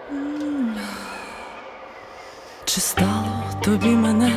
Чи стало тобі мене,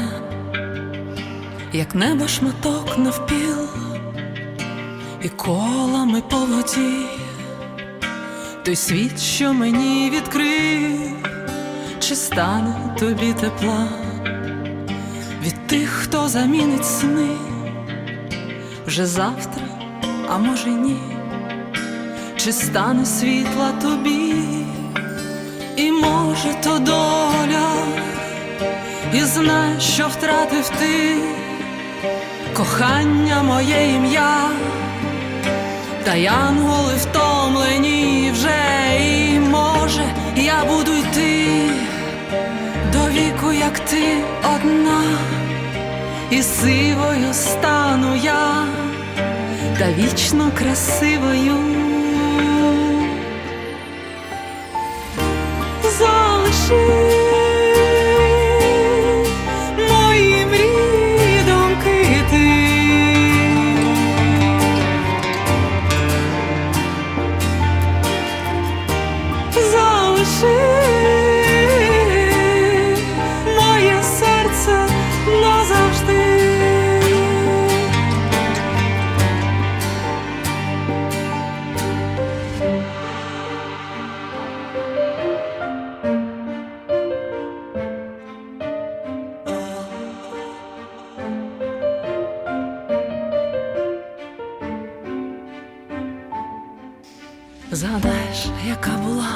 як небо шматок навпіл, і колами по воді той світ, що мені відкрив? Чи стане тобі тепла від тих, хто замінить сни вже завтра, а може й ні? Чи стане світла тобі, і може то доля, і знай, що втратив ти кохання, моє ім'я, та янголи втомлені вже, і може я буду йти до віку, як ти одна, і сивою стану я, та вічно красивою. Залиши мої мрії, думки ти, залиши моє серце назавжди. Згадаєш, яка була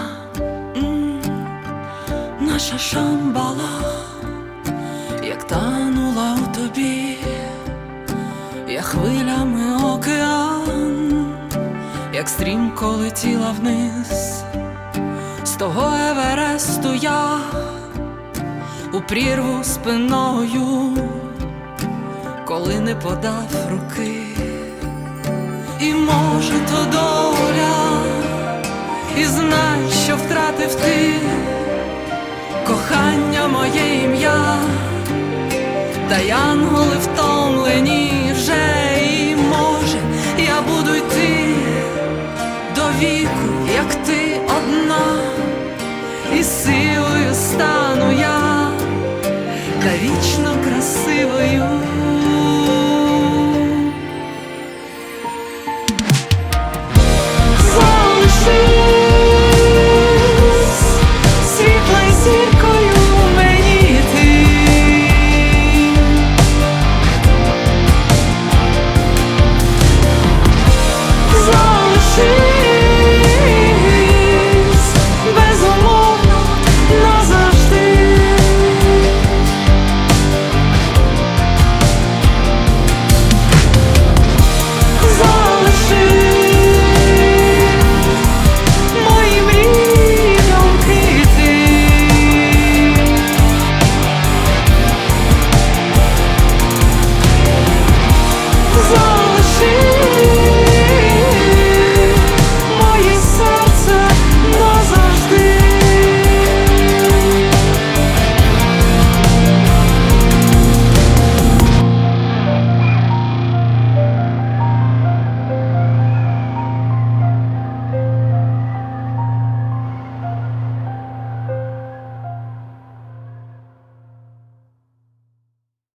наша Шамбала, як танула у тобі, як хвилями океан, як стрімко летіла вниз з того Евересту я у прірву спиною, коли не подав руки. І може то доля, і знай, що втратив ти кохання, моє ім'я, та янголи втомлені